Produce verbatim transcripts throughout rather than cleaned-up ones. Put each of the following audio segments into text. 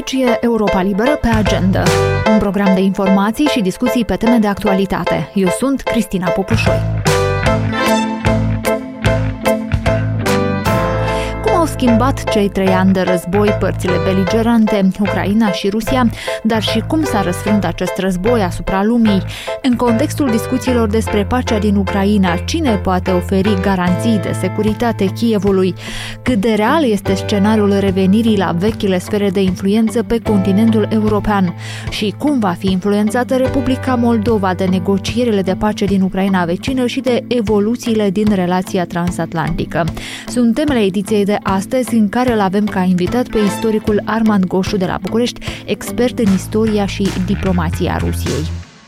asociă Europa Liberă pe agenda, un program de informații și discuții pe teme de actualitate. Eu sunt Cristina Popușoi. Au schimbat cei trei ani de război părțile beligerante, Ucraina și Rusia, dar și cum s-a răsfrânt acest război asupra lumii. În contextul discuțiilor despre pacea din Ucraina, cine poate oferi garanții de securitate Kievului? Cât de real este scenariul revenirii la vechile sfere de influență pe continentul european? Și cum va fi influențată Republica Moldova de negocierile de pace din Ucraina vecină și de evoluțiile din relația transatlantică? Sunt temele ediției de astăzi, în care îl avem ca invitat pe istoricul Armand Goșu de la București, expert în istoria și diplomația Rusiei.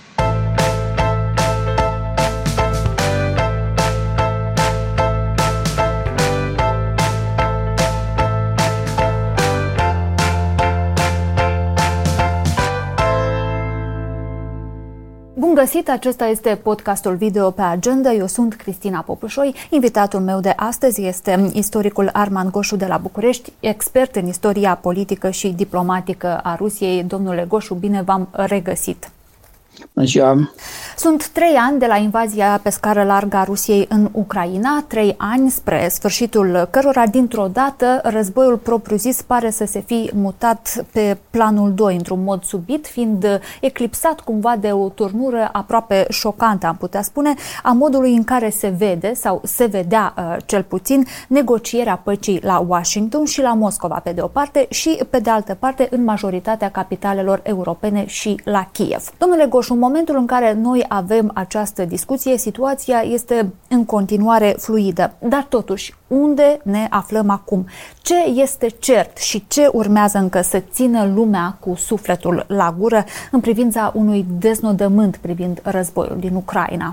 Bun găsit! Acesta este podcastul video pe agenda. Eu sunt Cristina Popușoi. Invitatul meu de astăzi este istoricul Armand Goșu de la București, expert în istoria politică și diplomatică a Rusiei. Domnule Goșu, bine v-am regăsit! Bună ziua! Sunt trei ani de la invazia pe scară largă a Rusiei în Ucraina, trei ani spre sfârșitul cărora, dintr-o dată, războiul propriu-zis pare să se fi mutat pe planul doi, într-un mod subit, fiind eclipsat cumva de o turnură aproape șocantă, am putea spune, a modului în care se vede, sau se vedea cel puțin, negocierea păcii la Washington și la Moscova, pe de o parte, și, pe de altă parte, în majoritatea capitalelor europene și la Kiev. Domnule Goșu, în momentul în care noi avem această discuție, situația este în continuare fluidă. Dar totuși, unde ne aflăm acum? Ce este cert și ce urmează încă să țină lumea cu sufletul la gură în privința unui deznodământ privind războiul din Ucraina?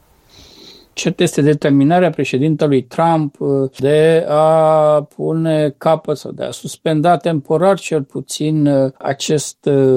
Cert este determinarea președintelui Trump de a pune capăt sau de a suspenda temporar cel puțin acest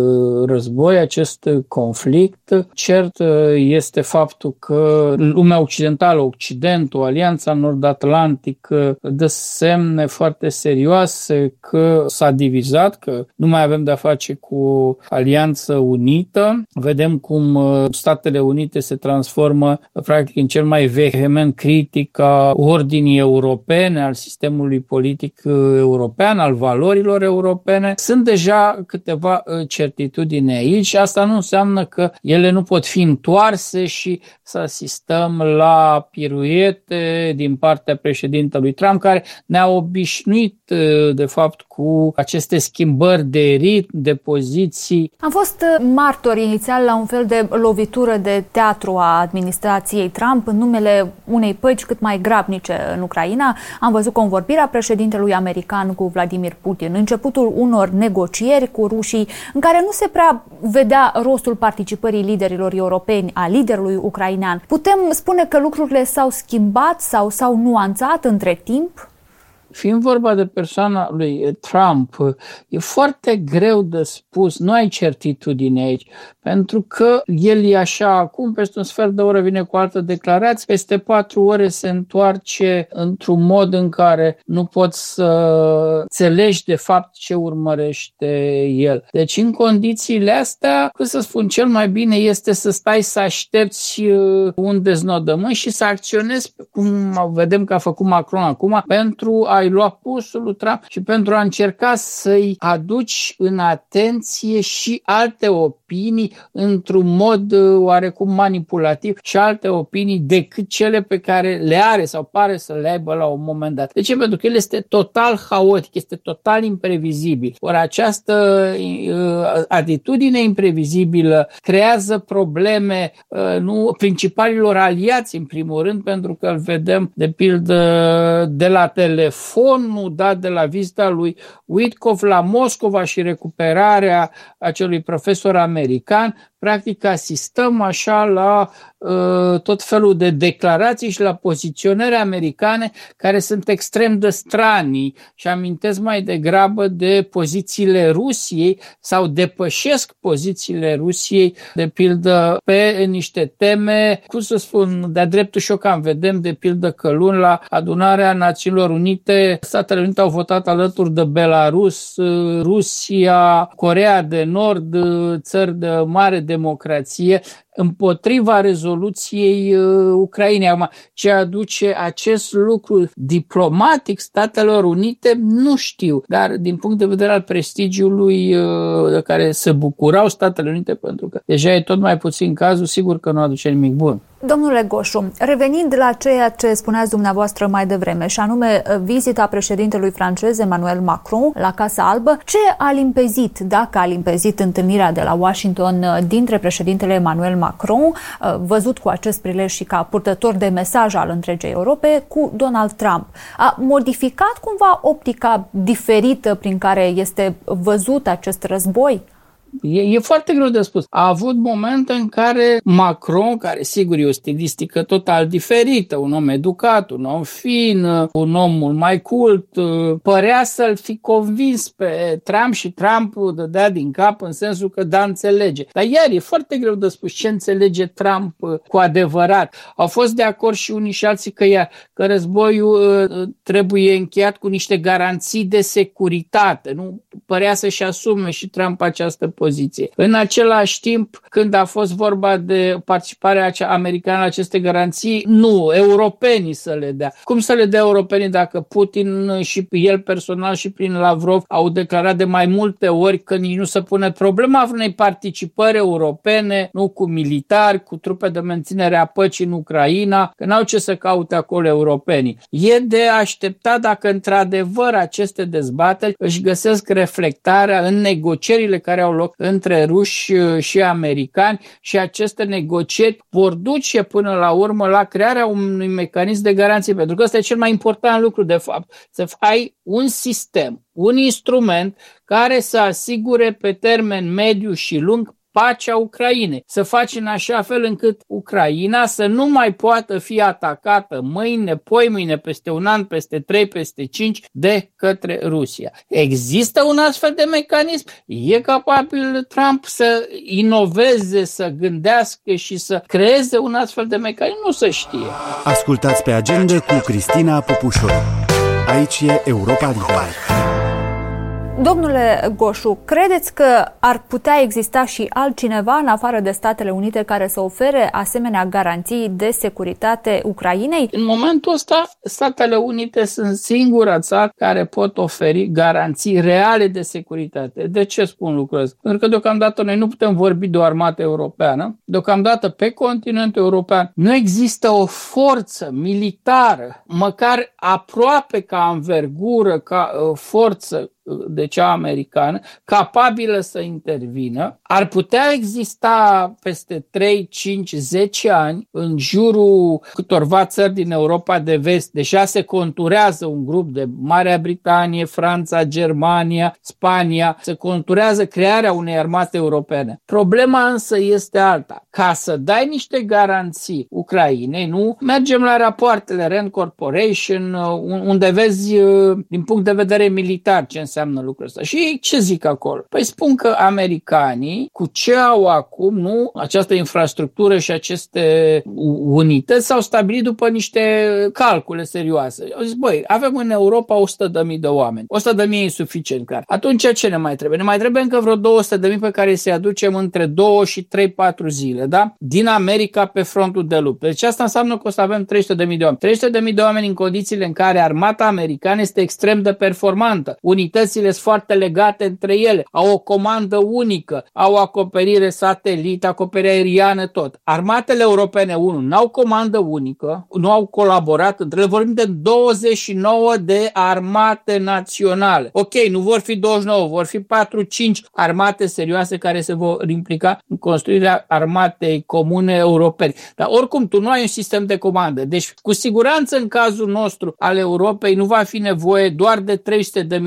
război, acest conflict. Cert este faptul că lumea occidentală, Occidentul, Alianța Nord-Atlantică dă semne foarte serioase că s-a divizat, că nu mai avem de-a face cu Alianță Unită. Vedem cum Statele Unite se transformă practic în cel mai vehement critic a ordinii europene, al sistemului politic european, al valorilor europene. Sunt deja câteva certitudini aici și asta nu înseamnă că ele nu pot fi întoarse și să asistăm la piruete din partea președintelui Trump, care ne-a obișnuit de fapt cu aceste schimbări de ritm, de poziții. Am fost martori inițial la un fel de lovitură de teatru a administrației Trump în numele unei păci cât mai grabnice în Ucraina. Am văzut convorbirea președintelui american cu Vladimir Putin, începutul unor negocieri cu rușii în care nu se prea vedea rostul participării liderilor europeni, a liderului ucrainean. Putem spune că lucrurile s-au schimbat sau s-au nuanțat între timp? Fiind vorba de persoana lui Trump, e foarte greu de spus, nu ai certitudine aici, pentru că el e așa acum, peste un sfert de oră vine cu altă declarație, peste patru ore se întoarce într-un mod în care nu poți să înțelegi de fapt ce urmărește el. Deci în condițiile astea, cum să spun, cel mai bine este să stai să aștepți un deznodământ și să acționezi, cum vedem că a făcut Macron acum, pentru a ai lua pulsul lui Trump și pentru a încerca să-i aduci în atenție și alte opinii într-un mod oarecum manipulativ și alte opinii decât cele pe care le are sau pare să le aibă la un moment dat. De ce? Pentru că el este total haotic, este total imprevizibil. Ori această uh, atitudine imprevizibilă creează probleme uh, nu principalilor aliați, în primul rând, pentru că îl vedem de pildă de la telefon, fonul dat de la vizita lui Witkoff la Moscova și recuperarea acelui profesor american, practic asistăm așa la uh, tot felul de declarații și la poziționări americane care sunt extrem de stranii și amintesc mai degrabă de pozițiile Rusiei sau depășesc pozițiile Rusiei, de pildă pe niște teme, cum să spun, de-a dreptul șocant. Vedem de pildă că luni la adunarea Națiunilor Unite care Statele Unite au votat alături de Belarus, Rusia, Coreea de Nord, țări de mare democrație, împotriva rezoluției uh, Ucrainei. Acum, ce aduce acest lucru diplomatic Statelor Unite, nu știu, dar din punct de vedere al prestigiului uh, de care se bucurau Statele Unite, pentru că deja e tot mai puțin cazul, sigur că nu aduce nimic bun. Domnule Goșu, revenind la ceea ce spuneați dumneavoastră mai devreme, și anume vizita președintelui francez Emmanuel Macron la Casa Albă, ce a limpezit, dacă a limpezit întâlnirea de la Washington dintre președintele Emmanuel Macron, văzut cu acest prilej și ca purtător de mesaj al întregii Europe, cu Donald Trump? A modificat cumva optica diferită prin care este văzut acest război? E, e foarte greu de spus. A avut momente în care Macron, care sigur e o stilistică total diferită, un om educat, un om fin, un om mult mai cult, părea să-l fi convins pe Trump și Trump dădea din cap în sensul că da, înțelege. Dar iar e foarte greu de spus ce înțelege Trump cu adevărat. Au fost de acord și unii și alții că, iar, că războiul trebuie încheiat cu niște garanții de securitate. Nu părea să-și asume și Trump această poziție. În același timp, când a fost vorba de participarea americană la aceste garanții, nu, europenii să le dea. Cum să le dea europenii dacă Putin și el personal și prin Lavrov au declarat de mai multe ori că nici nu se pune problema unei participări europene, nu cu militari, cu trupe de menținere a păcii în Ucraina, că n-au ce să caute acolo europenii. E de așteptat dacă într-adevăr aceste dezbateri își găsesc reflectarea în negocierile care au loc între ruși și americani și aceste negocieri vor duce până la urmă la crearea unui mecanism de garanție, pentru că ăsta e cel mai important lucru de fapt, să ai un sistem, un instrument care să asigure pe termen mediu și lung pacea Ucrainei, să faci în așa fel încât Ucraina să nu mai poată fi atacată mâine, poimâine, peste un an, peste trei, peste cinci de către Rusia. Există un astfel de mecanism? E capabil Trump să inoveze, să gândească și să creeze un astfel de mecanism? Nu se știe. Ascultați pe Agenda cu Cristina Popușoi. Aici e Europa Liberă. Domnule Goșu, credeți că ar putea exista și altcineva în afară de Statele Unite care să ofere asemenea garanții de securitate Ucrainei? În momentul ăsta, Statele Unite sunt singura țară care pot oferi garanții reale de securitate. De ce spun lucrul ăsta? Pentru că deocamdată noi nu putem vorbi de o armată europeană. Deocamdată pe continentul european nu există o forță militară, măcar aproape ca învergură, ca uh, forță de cea americană, capabilă să intervină. Ar putea exista peste trei, cinci, zece ani în jurul câtorva țări din Europa de Vest. Deja se conturează un grup de Marea Britanie, Franța, Germania, Spania. Se conturează crearea unei armate europene. Problema însă este alta. Ca să dai niște garanții Ucrainei, nu? Mergem la rapoartele Rand Corporation, unde vezi din punct de vedere militar ce înseamnă lucrul ăsta. Și ce zic acolo? Păi spun că americanii, cu ce au acum, nu, această infrastructură și aceste unități s-au stabilit după niște calcule serioase. Au zis, băi, avem în Europa o sută de mii de oameni. o sută de mii e insuficient, clar. Atunci ce ne mai trebuie? Ne mai trebuie încă vreo două sute de mii pe care să-i aducem între două și trei patru zile, da? Din America pe frontul de luptă. Deci asta înseamnă că o să avem trei sute de mii de oameni. trei sute de mii de oameni în condițiile în care armata americană este extrem de performantă. Unitățile sunt foarte legate între ele, au o comandă unică, au acoperire satelit, acoperire aeriană, tot. Armatele europene, unu, n-au comandă unică, nu au colaborat între ele, vorbim de douăzeci și nouă de armate naționale. Ok, nu vor fi douăzeci și nouă, vor fi patru cinci armate serioase care se vor implica în construirea armatei comune europene. Dar oricum, tu nu ai un sistem de comandă. Deci, cu siguranță, în cazul nostru al Europei, nu va fi nevoie doar de trei sute de mii de oameni,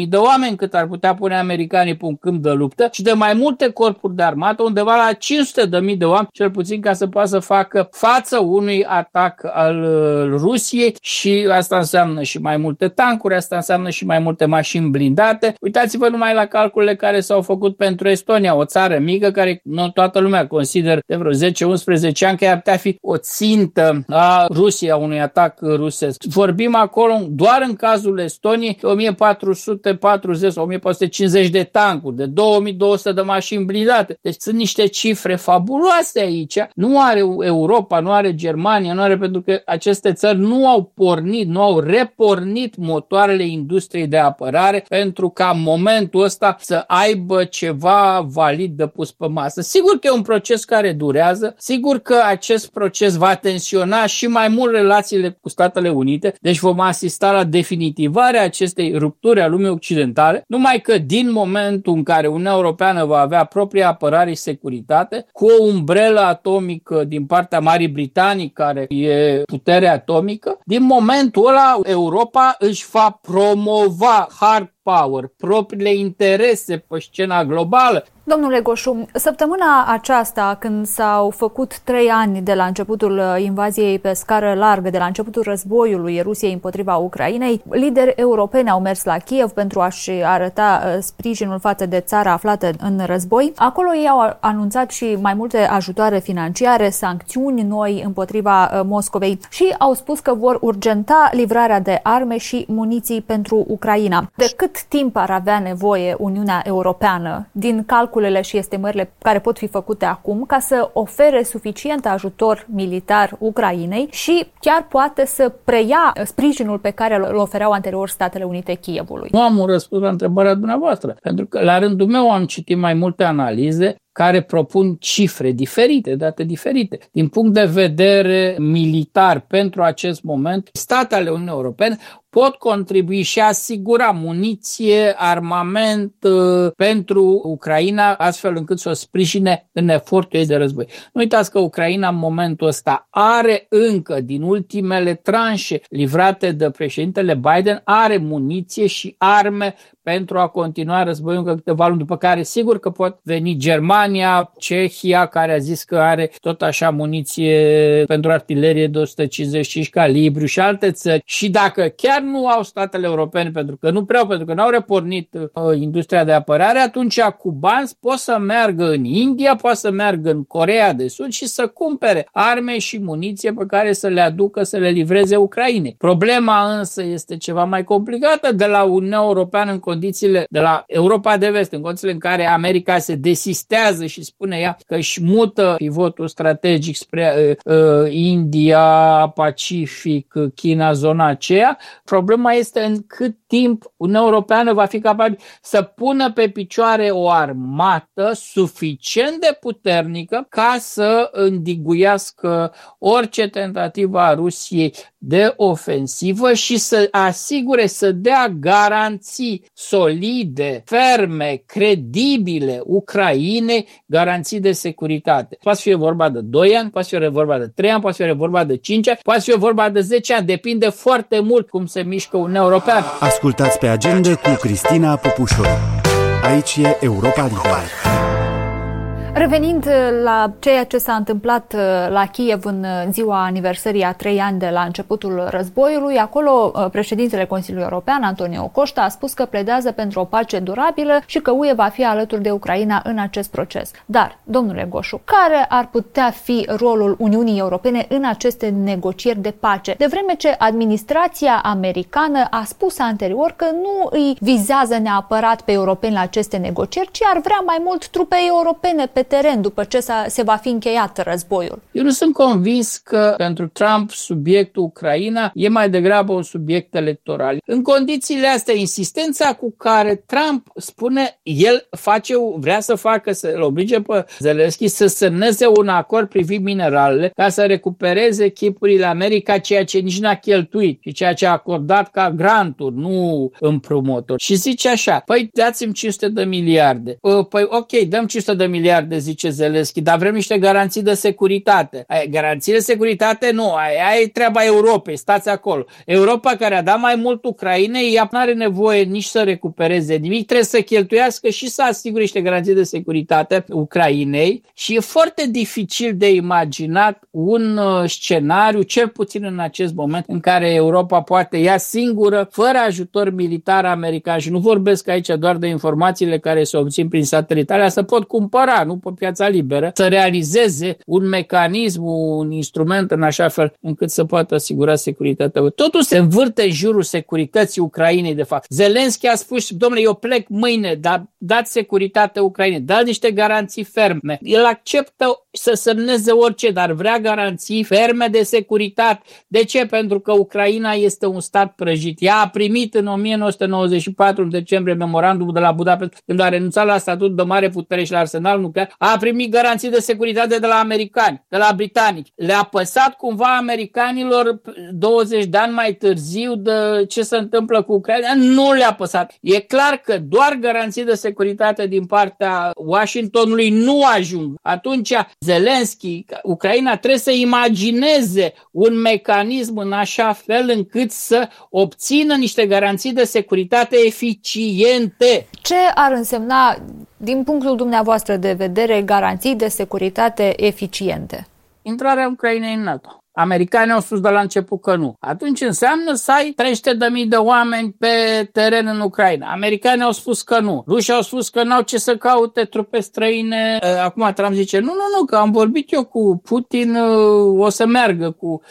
oameni cât ar putea pune americanii pe un câmp de luptă și de mai multe corpuri de armată, undeva la cinci sute de mii de oameni, cel puțin, ca să poată să facă față unui atac al Rusiei, și asta înseamnă și mai multe tancuri, asta înseamnă și mai multe mașini blindate. Uitați-vă numai la calculele care s-au făcut pentru Estonia, o țară mică care nu toată lumea consideră de vreo zece unsprezece ani că ar putea fi o țintă a Rusiei, a unui atac rusesc. Vorbim acolo doar în cazul Estoniei de o mie patru sute patruzeci sau o mie patru sute cincizeci de tancuri, de două mii două sute de mașini blindate. Deci sunt niște cifre fabuloase aici. Nu are Europa, nu are Germania, nu are, pentru că aceste țări nu au pornit, nu au repornit motoarele industriei de apărare pentru ca în momentul ăsta să aibă ceva valid de pus pe masă. Sigur că e un proces care durează, sigur că acest proces va tensiona și mai mult relațiile cu Statele Unite, deci vom asista la definitivarea acestei rupturi a lumii occidentale, numai că din momentul în care Uniunea Europeană va avea propria apărare și securitate, cu o umbrelă atomică din partea Marii Britanii, care e putere atomică, din momentul ăla Europa își va promova hard power, propriile interese pe scena globală. Domnule Goșu, săptămâna aceasta, când s-au făcut trei ani de la începutul invaziei pe scară largă, de la începutul războiului Rusiei împotriva Ucrainei, lideri europeni au mers la Kiev pentru a-și arăta sprijinul față de țara aflată în război. Acolo ei au anunțat și mai multe ajutoare financiare, sancțiuni noi împotriva Moscovei și au spus că vor urgenta livrarea de arme și muniții pentru Ucraina. De cât timp ar avea nevoie Uniunea Europeană, din calcul și estimările care pot fi făcute acum, ca să ofere suficient ajutor militar Ucrainei și chiar poate să preia sprijinul pe care îl ofereau anterior Statele Unite Kievului? Nu am un răspuns la întrebarea dumneavoastră, pentru că la rândul meu am citit mai multe analize care propun cifre diferite, date diferite. Din punct de vedere militar, pentru acest moment, statele Uniunii Europene pot contribui și asigura muniție, armament uh, pentru Ucraina, astfel încât să o sprijine în efortul ei de război. Nu uitați că Ucraina în momentul ăsta are încă, din ultimele tranșe livrate de președintele Biden, are muniție și arme pentru a continua războiul încă câteva luni, după care sigur că pot veni Germania, Cehia, care a zis că are tot așa muniție pentru artilerie de o sută cincizeci și cinci calibru și alte țări. Și dacă chiar nu au statele europene, pentru că nu prea, pentru că n-au repornit uh, industria de apărare, atunci cu bani pot să meargă în India, poate să meargă în Coreea de Sud și să cumpere arme și muniție pe care să le aducă, să le livreze Ucrainei. Problema însă este ceva mai complicată de la Uniunea Europeană în condițiile, de la Europa de Vest, în condițiile în care America se desistează și spune ea că își mută pivotul strategic spre uh, India, Pacific, China, zona aceea. Problema este în cât timp Uniunea Europeană va fi capabil să pună pe picioare o armată suficient de puternică ca să îndiguiască orice tentativă a Rusiei de ofensivă și să asigure, să dea garanții solide, ferme, credibile Ucrainei, garanții de securitate. Poate fi vorba de doi ani, poate fi vorba de trei ani, poate fi vorba de cinci ani, poate fi vorba de zece ani, depinde foarte mult cum se mișcă Uniunea Europeană. Ascultați pe Agenda cu Cristina Popușoi. Aici e Europa Liberă. Revenind la ceea ce s-a întâmplat la Kiev în ziua aniversării a trei ani de la începutul războiului, acolo președintele Consiliului European, Antonio Costa, a spus că pledează pentru o pace durabilă și că U E va fi alături de Ucraina în acest proces. Dar, domnule Goșu, care ar putea fi rolul Uniunii Europene în aceste negocieri de pace, de vreme ce administrația americană a spus anterior că nu îi vizează neapărat pe europeni la aceste negocieri, ci ar vrea mai mult trupe europene pe teren după ce se va fi încheiat războiul? Eu nu sunt convins că pentru Trump subiectul Ucraina e mai degrabă un subiect electoral. În condițiile astea, insistența cu care Trump spune, el face, vrea să facă, să-l oblige pe Zelensky să semneze un acord privind mineralele ca să recupereze chipurile America, ceea ce nici n-a cheltuit și ceea ce a acordat ca granturi, nu împrumuturi. Și zice așa, păi dați-mi cinci sute de miliarde. Păi ok, dăm cinci sute de miliarde miliarde, zice Zelenski, dar vrem niște garanții de securitate. Aia, garanții de securitate nu, aia, aia e treaba Europei, stați acolo. Europa care a dat mai mult Ucrainei, ea nu are nevoie nici să recupereze nimic, trebuie să cheltuiască și să asigure niște garanții de securitate Ucrainei și e foarte dificil de imaginat un uh, scenariu, cel puțin în acest moment, în care Europa poate ea singură, fără ajutor militar american, și nu vorbesc aici doar de informațiile care se obțin prin satelit, alea se pot cumpăra, nu pe piața liberă, să realizeze un mecanism, un instrument în așa fel încât să poată asigura securitatea. Totul se învârte în jurul securității Ucrainei, de fapt. Zelenski a spus, domnule, eu plec mâine, dar dați securitate Ucrainei, dați niște garanții ferme. El acceptă să semneze orice, dar vrea garanții ferme de securitate. De ce? Pentru că Ucraina este un stat prăjit. Ea a primit în o mie nouă sute nouăzeci și patru, în decembrie, memorandumul de la Budapest, când a renunțat la statut de mare putere și la arsenal nuclear, a primit garanții de securitate de la americani, de la britanici. Le-a păsat cumva americanilor douăzeci de ani mai târziu de ce se întâmplă cu Ucraina? Nu le-a păsat. E clar că doar garanții de securitate din partea Washingtonului nu ajung. Atunci Zelenski, Ucraina trebuie să imagineze un mecanism în așa fel încât să obțină niște garanții de securitate eficiente. Ce ar însemna, din punctul dumneavoastră de vedere, garanții de securitate eficiente? Intrarea Ucrainei în NATO. Americanii au spus de la început că nu. Atunci înseamnă să ai trei sute de mii de oameni pe teren în Ucraina. Americanii au spus că nu. Rușii au spus că n-au ce să caute trupe străine. Acum Trump zice, nu, nu, nu, că am vorbit eu cu Putin, o să meargă cu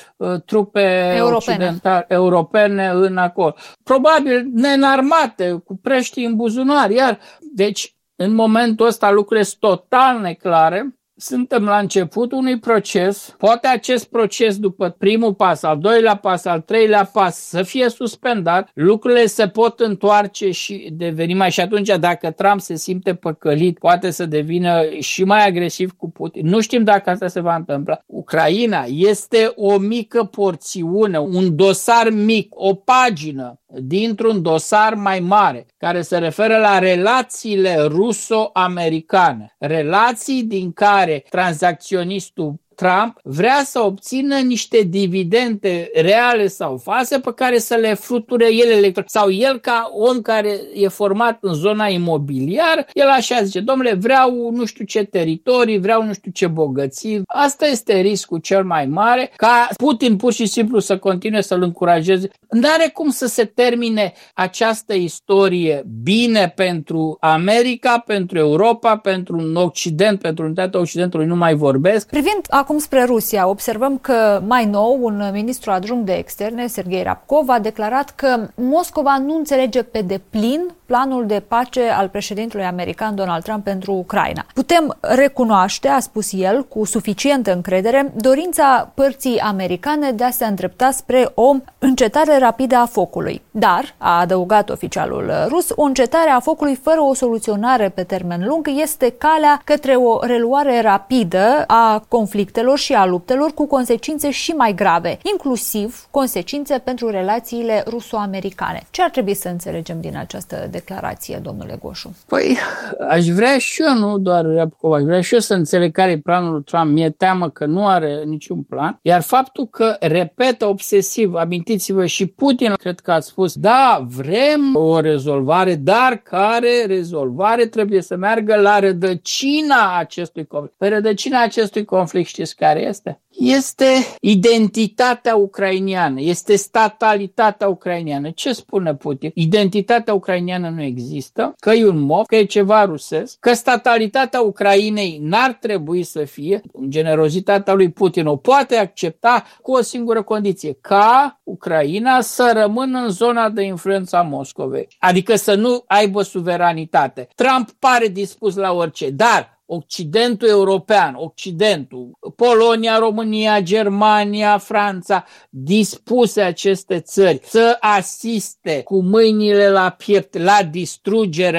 trupe europene, europene în acolo. Probabil neînarmate, cu preștii în buzunar. Iar, deci, în momentul ăsta lucrurile sunt total neclare. Suntem la începutul unui proces, poate acest proces după primul pas, al doilea pas, al treilea pas să fie suspendat, lucrurile se pot întoarce și deveni mai și atunci dacă Trump se simte păcălit, poate să devină și mai agresiv cu Putin. Nu știm dacă asta se va întâmpla. Ucraina este o mică porțiune, un dosar mic, o pagină dintr-un dosar mai mare care se referă la relațiile ruso-americane, relații din care tranzacționistul Trump vrea să obțină niște dividende reale sau false pe care să le fluture el electoral. Sau el ca om care e format în zona imobiliară, el așa zice, domnule, vreau nu știu ce teritorii, vreau nu știu ce bogății. Asta este riscul cel mai mare, ca Putin pur și simplu să continue să-l încurajeze. N-are cum să se termine această istorie bine pentru America, pentru Europa, pentru un Occident, pentru unitatea Occidentului, nu mai vorbesc. Privind acum spre Rusia, observăm că mai nou un ministru adjunct de externe, Sergei Rabkov, a declarat că Moscova nu înțelege pe deplin planul de pace al președintelui american Donald Trump pentru Ucraina. Putem recunoaște, a spus el, cu suficientă încredere, dorința părții americane de a se îndrepta spre o încetare rapidă a focului. Dar, a adăugat oficialul rus, o încetare a focului fără o soluționare pe termen lung este calea către o reluare rapidă a conflictelor și a luptelor cu consecințe și mai grave, inclusiv consecințe pentru relațiile ruso-americane. Ce ar trebui să înțelegem din această declarație, domnule Goșu? Păi, aș vrea și eu, nu doar Rabkov, aș vrea și eu să înțeleg care e planul lui Trump. Mi-e teamă că nu are niciun plan, iar faptul că repetă obsesiv, amintiți-vă, și Putin, cred că a spus, da, vrem o rezolvare, dar care rezolvare trebuie să meargă la rădăcina acestui conflict. Păi rădăcina acestui conflict știți care este? Este identitatea ucrainiană, este statalitatea ucrainiană. Ce spune Putin? Identitatea ucrainiană nu există, că e un mof, că e ceva rusesc, că statalitatea Ucrainei n-ar trebui să fie, generozitatea lui Putin o poate accepta cu o singură condiție, ca Ucraina să rămână în zona de influență a Moscovei, adică să nu aibă suveranitate. Trump pare dispus la orice, dar Occidentul european, Occidentul, Polonia, România, Germania, Franța, dispuse aceste țări să asiste cu mâinile la piept la distrugerea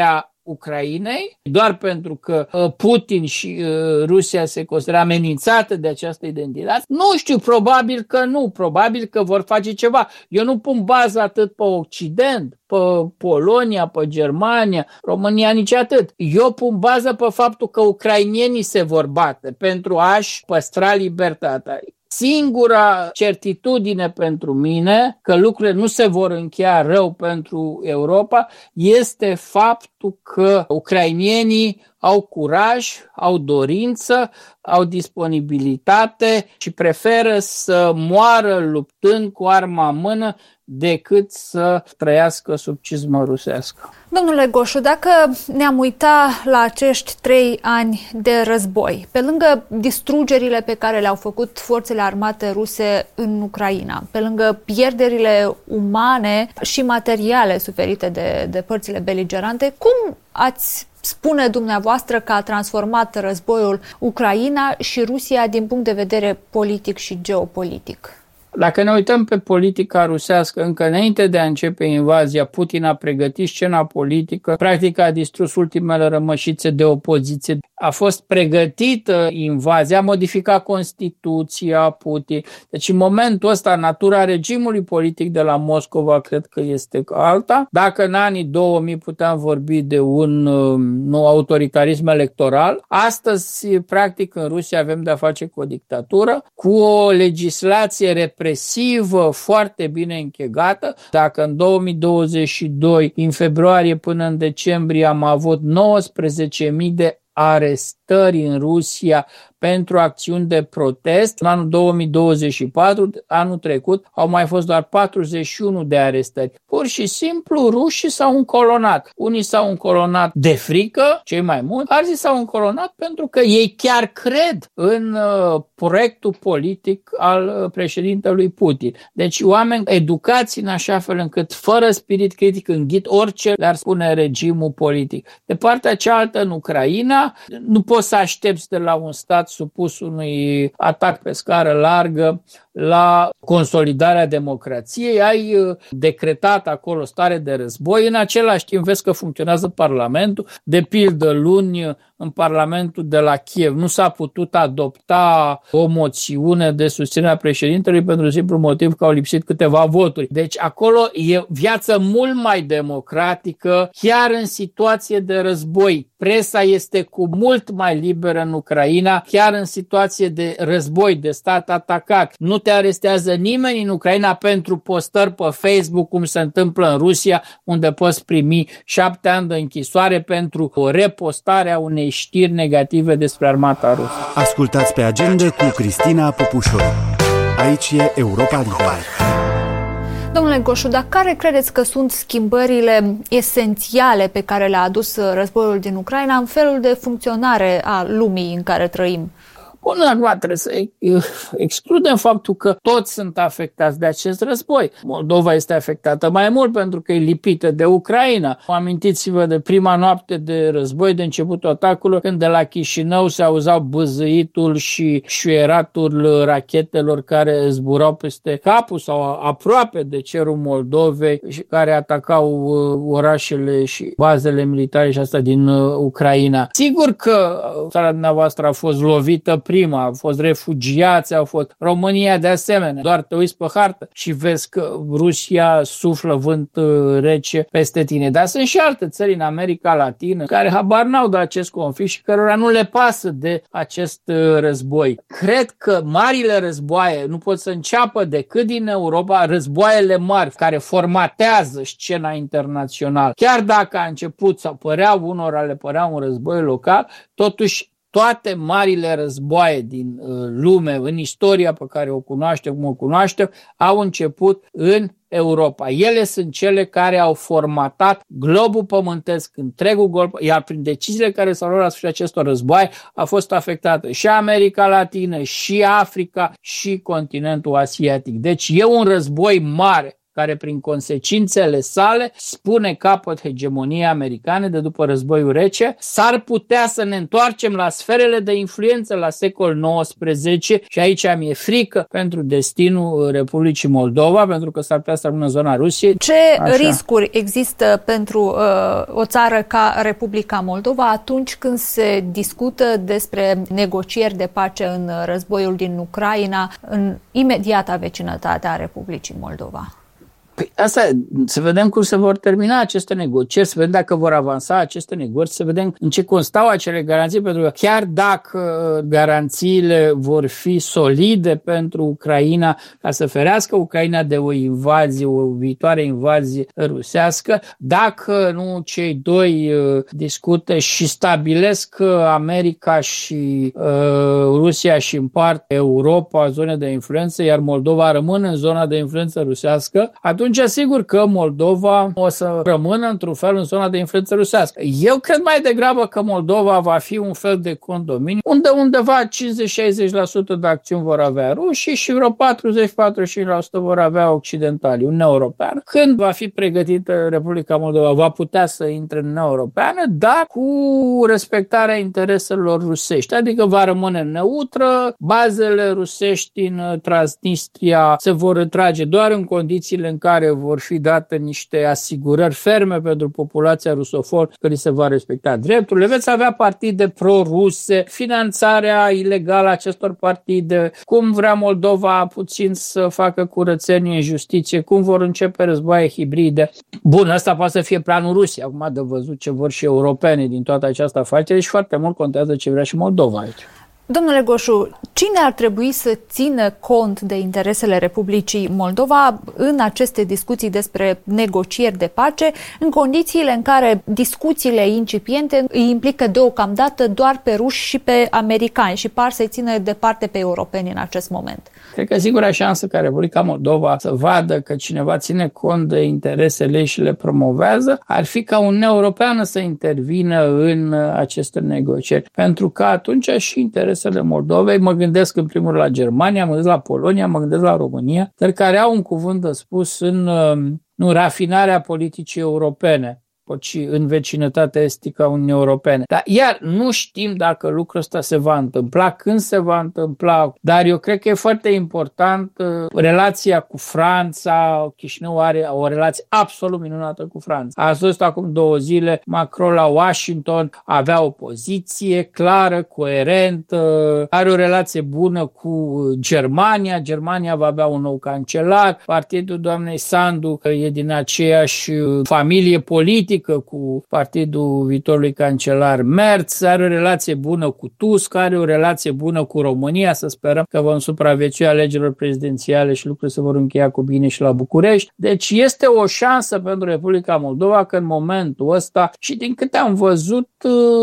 Ucrainei, doar pentru că Putin și Rusia se consideră amenințată de această identitate. Nu știu, probabil că nu, probabil că vor face ceva. Eu nu pun bază atât pe Occident, pe Polonia, pe Germania, România, nici atât. Eu pun bază pe faptul că ucrainienii se vor bate pentru a-și păstra libertatea. Singura certitudine pentru mine că lucrurile nu se vor încheia rău pentru Europa este faptul că ucrainienii au curaj, au dorință, au disponibilitate și preferă să moară luptând cu arma în mână decât să trăiască sub cizmă rusească. Domnule Goșu, dacă ne-am uitat la acești trei ani de război, pe lângă distrugerile pe care le-au făcut forțele armate ruse în Ucraina, pe lângă pierderile umane și materiale suferite de, de părțile beligerante, cum ați spune dumneavoastră că a transformat războiul Ucraina și Rusia din punct de vedere politic și geopolitic? Dacă ne uităm pe politica rusească, încă înainte de a începe invazia, Putin a pregătit scena politică, practic a distrus ultimele rămășițe de opoziție. A fost pregătită invazia, a modificat Constituția Putin. Deci în momentul ăsta natura regimului politic de la Moscova cred că este alta. Dacă în anii două mii puteam vorbi de un nou autoritarism electoral, astăzi practic în Rusia avem de-a face cu o dictatură, cu o legislație represivă foarte bine închegată. Dacă în două mii douăzeci și doi, din februarie până în decembrie, am avut nouăsprezece mii de arestări în Rusia pentru acțiuni de protest, în anul două mii douăzeci și patru, anul trecut, au mai fost doar patruzeci și unu de arestări. Pur și simplu, rușii s-au încolonat. Unii s-au încolonat de frică, cei mai mulți, alții s-au încolonat pentru că ei chiar cred în uh, proiectul politic al uh, președintelui Putin. Deci oameni educați în așa fel încât, fără spirit critic, înghit orice le-ar spune regimul politic. De partea cealaltă, în Ucraina, nu poți să aștepți de la un stat supus unui atac pe scară largă la consolidarea democrației, ai decretat acolo stare de război, în același timp vezi că funcționează Parlamentul, de pildă luni în Parlamentul de la Kiev nu s-a putut adopta o moțiune de susținere a președintelui pentru simplu motiv că au lipsit câteva voturi. Deci acolo e viață mult mai democratică, chiar în situație de război. Presa este cu mult mai liberă în Ucraina, chiar în situație de război, de stat atacat. Nu te arestează nimeni în Ucraina pentru postări pe Facebook, cum se întâmplă în Rusia, unde poți primi șapte ani de închisoare pentru o repostare a unei știri negative despre armata rusă. Ascultați pe Agenda cu Cristina Popușoru. Aici e Europa Liberă. Domnule Goșu, dar care credeți că sunt schimbările esențiale pe care le-a adus războiul din Ucraina în felul de funcționare a lumii în care trăim? Până acum trebuie să excludem faptul că toți sunt afectați de acest război. Moldova este afectată mai mult pentru că e lipită de Ucraina. Amintiți-vă de prima noapte de război, de începutul atacului, când de la Chișinău se auzau bâzâitul și șuieratul rachetelor care zburau peste capul sau aproape de cerul Moldovei și care atacau orașele și bazele militare și asta din Ucraina. Sigur că țara dumneavoastră a fost lovită prima, au fost refugiați, au fost România de asemenea. Doar te uiți pe hartă și vezi că Rusia suflă vânt rece peste tine. Dar sunt și alte țări în America Latină care habar n-au de acest conflict și cărora nu le pasă de acest război. Cred că marile războaie nu pot să înceapă decât din Europa, războaiele mari care formatează scena internațională. Chiar dacă a început sau părea unora le părea un război local, totuși toate marile războaie din uh, lume, în istoria pe care o cunoaștem, cum o cunoaștem, au început în Europa. Ele sunt cele care au formatat globul pământesc, întregul glob, iar prin deciziile care s-au luat la sfârșitul acestor războaie a fost afectată și America Latină, și Africa, și continentul asiatic. Deci e un război mare care prin consecințele sale spune capăt hegemoniei americane de după războiul rece, s-ar putea să ne întoarcem la sferele de influență la secolul nouăsprezece și aici mi-e frică pentru destinul Republicii Moldova, pentru că s-ar putea să rămână în zona Rusiei. Ce Așa. riscuri există pentru uh, o țară ca Republica Moldova atunci când se discută despre negocieri de pace în războiul din Ucraina, în imediata vecinătate a Republicii Moldova? Păi asta, să vedem cum se vor termina aceste negocieri, să vedem dacă vor avansa aceste negocieri, să vedem în ce constau acele garanții, pentru că chiar dacă garanțiile vor fi solide pentru Ucraina, ca să ferească Ucraina de o invazie, o viitoare invazie rusească, dacă nu cei doi discută și stabilesc că America și uh, Rusia și împart Europa, zone de influență, iar Moldova rămâne în zona de influență rusească, atunci Atunci, sigur că Moldova o să rămână într-un fel în zona de influență rusească. Eu cred mai degrabă că Moldova va fi un fel de condominiu, unde undeva cincizeci-șaizeci la sută de acțiuni vor avea rușii și vreo patruzeci-patruzeci și cinci la sută vor avea occidentali, Uniunea Europeană. Când va fi pregătită Republica Moldova, va putea să intre în Uniunea Europeană, dar cu respectarea intereselor rusești. Adică va rămâne neutră, bazele rusești din Transnistria se vor retrage doar în condițiile în care vor fi date niște asigurări ferme pentru populația rusofonă că li se va respecta drepturile. Veți avea partide pro-ruse, finanțarea ilegală a acestor partide, cum vrea Moldova puțin să facă curățenie în justiție, cum vor începe războaie hibride. Bun, ăsta poate să fie planul Rusiei. Acum de văzut ce vor și europenii din toată această afacere și foarte mult contează ce vrea și Moldova aici. Domnule Goșu, cine ar trebui să țină cont de interesele Republicii Moldova în aceste discuții despre negocieri de pace, în condițiile în care discuțiile incipiente îi implică deocamdată doar pe ruși și pe americani și par să-i țină departe pe europeni în acest moment? Cred că singura șansă ca Republica Moldova să vadă că cineva ține cont de interesele ei și le promovează ar fi ca Uniunea Europeană să intervină în aceste negocieri. Pentru că atunci și interesele Moldovei, mă gândesc în primul rând la Germania, mă gândesc la Polonia, mă gândesc la România, dar care au un cuvânt de spus în, în rafinarea politicii europene, și în vecinătatea estică a Uniunii Europene. Dar iar nu știm dacă lucrul ăsta se va întâmpla, când se va întâmpla, dar eu cred că e foarte important uh, relația cu Franța. Chișinău are o relație absolut minunată cu Franța. A fost acum două zile, Macron la Washington avea o poziție clară, coerentă, are o relație bună cu Germania. Germania va avea un nou cancelar, partidul doamnei Sandu e din aceeași familie politică cu partidul viitorului cancelar Merz, are o relație bună cu Tusk, are o relație bună cu România, să sperăm că vom supraviețui alegerilor prezidențiale și lucrurile se vor încheia cu bine și la București. Deci este o șansă pentru Republica Moldova că în momentul ăsta, și din câte am văzut,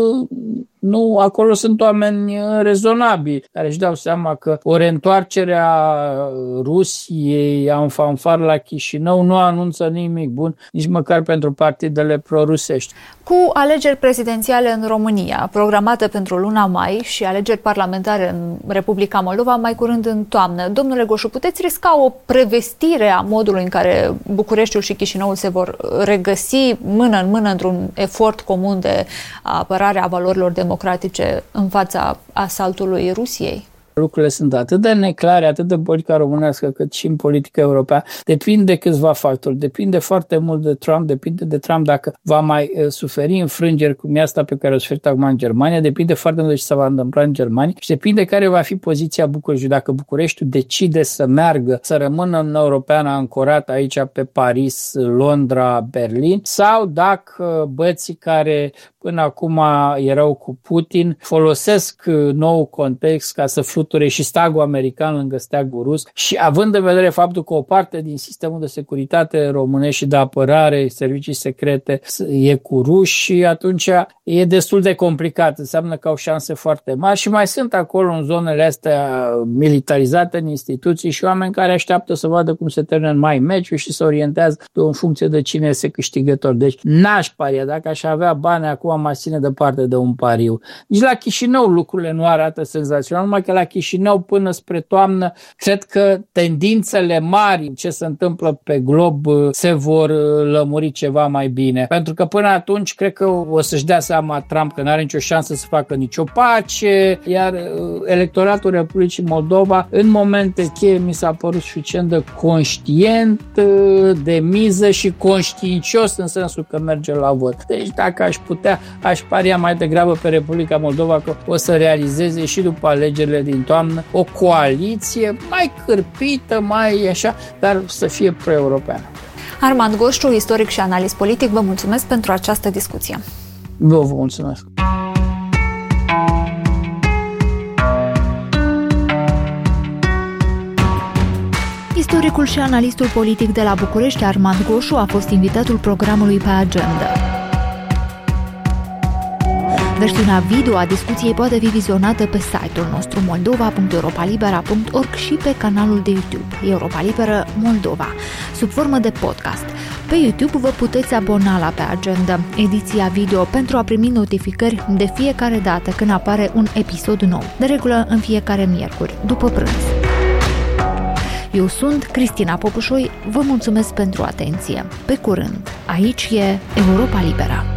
nu, acolo sunt oameni rezonabili care își dau seama că o reîntoarcere a Rusiei, a un fanfar la Chișinău nu anunță nimic bun, nici măcar pentru partidele pro-rusești. Cu alegeri prezidențiale în România, programate pentru luna mai, și alegeri parlamentare în Republica Moldova mai curând în toamnă, domnule Goșu, puteți risca o prevestire a modului în care Bucureștiul și Chișinăul se vor regăsi mână în mână într-un efort comun de apărare a valorilor democratice în fața asaltului Rusiei? Lucrurile sunt atât de neclare, atât în politica românească, cât și în politica europeană. Depinde de câțiva factori, depinde foarte mult de Trump, depinde de Trump dacă va mai uh, suferi înfrângeri cum e asta pe care o suferit acum în Germania, depinde foarte mult de ce se va întâmpla în Germania și depinde care va fi poziția Bucureștiului. Dacă Bucureștiul decide să meargă, să rămână în Europeană ancorat aici pe Paris, Londra, Berlin, sau dacă bății care până acum erau cu Putin folosesc nou context ca să fluture și steagul american lângă steagul rus și având în vedere faptul că o parte din sistemul de securitate românesc și de apărare, servicii secrete e cu ruși și atunci e destul de complicat. Înseamnă că au șanse foarte mari și mai sunt acolo în zonele astea militarizate în instituții și oameni care așteaptă să vadă cum se termină în mai meciul și se orientează în funcție de cine este câștigător. Deci n-aș paria. Dacă aș avea bani acum m-aș ține departe de un pariu. Nici la Chișinău lucrurile nu arată senzațional, numai că la Chișinău Chișinău până spre toamnă, cred că tendințele mari, ce se întâmplă pe glob, se vor lămuri ceva mai bine. Pentru că până atunci, cred că o să-și dea seama Trump că nu are nicio șansă să facă nicio pace, iar electoratul Republicii Moldova, în momente cheie, mi s-a părut suficient de conștient, de miză și conștiincios în sensul că merge la vot. Deci dacă aș putea, aș paria mai degrabă pe Republica Moldova că o să realizeze și după alegerile din toamnă o coaliție mai cârpită, mai așa, dar să fie pro-europeană. Armand Goșu, istoric și analist politic, vă mulțumesc pentru această discuție. Eu vă mulțumesc. Istoricul și analistul politic de la București, Armand Goșu, a fost invitatul programului Pe Agenda. Versiunea video a discuției poate fi vizionată pe site-ul nostru moldova punct europalibera punct org și pe canalul de YouTube Europa Liberă Moldova, sub formă de podcast. Pe YouTube vă puteți abona la Pe Agenda, ediția video, pentru a primi notificări de fiecare dată când apare un episod nou, de regulă în fiecare miercuri, după prânz. Eu sunt Cristina Popușoi, vă mulțumesc pentru atenție. Pe curând, aici e Europa Liberă.